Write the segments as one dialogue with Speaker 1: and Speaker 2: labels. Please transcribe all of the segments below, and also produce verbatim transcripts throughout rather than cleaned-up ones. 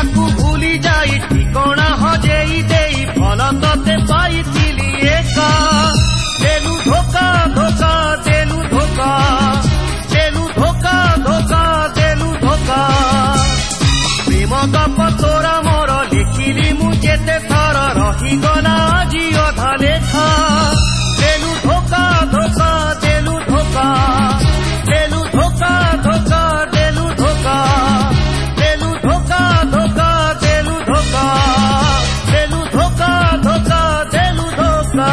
Speaker 1: ताकू भूली जाई ठिकणा हजेई देई भल तते पाइथिली एका देलु धोखा धोखा देलु धोखा देलु धोखा धोखा देलु धोखा प्रेम गप तोरा मोर लिखिली मु जेते थर रहीगला आजी अधा लेखा देलु धोखा धोखा देलु धोखा देलु धोखा धोखा देलु धोखा देलु धोखा धोखा देलु धोखा देलु धोखा धोखा देलु धोखा।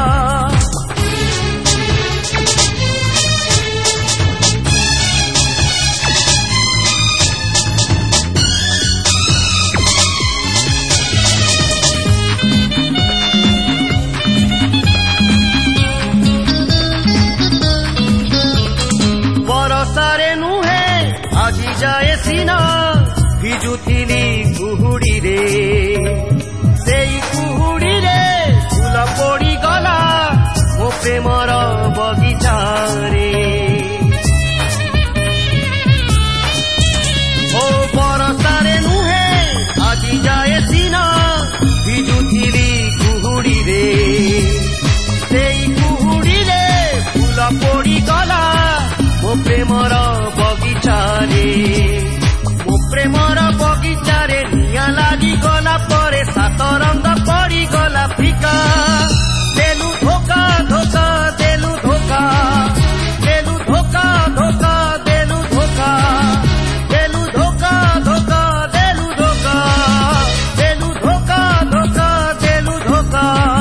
Speaker 1: बरसारे नुहे आजी जाए सीना भिजुथिली कुहुड़ी रे सेई कुहुड़ी रे फूल पड़ी गला मो प्रेमर बगीचा रे ओ बरसारे नुहे आजी जाए सीना भिजुथिली कुहुड़ी रे सेई कुहुड़ी रे फूल पड़ी गला मो प्रेमर बगीचा रे मो प्रेमर बगीचा रे निया लागी गला परे सात रंग पड़ी गला फिका देलु धोखा धोखा देलु धोखा देलु धोखा धोखा देलु धोखा देलु धोखा धोखा देलु धोखा देलु धोखा धोखा देलु धोखा।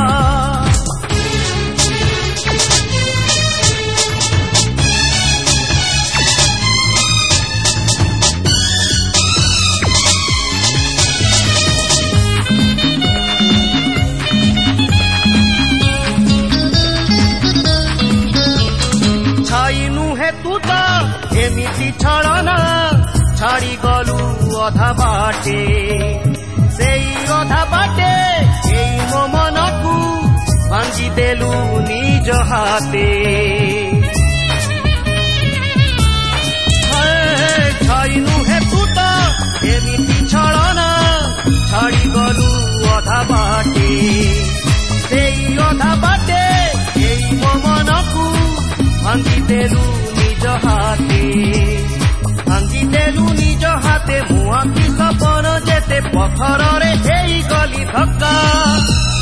Speaker 1: तू तो एमिति छड़ना छाड़ी गलु अधा बाटे सेई अधा बाटे एई मो मनकू भांगी देलु निज हाथे छाइनु हे तू तो एमिति छड़ना छाड़ी गलु अधा बाटे सेई अधा बाटे एई मो मनकू भांगी देलु निज हाथे भांगी देलु निज हाथे मुआ की सपन जेते पथर रे हेई गली धक्का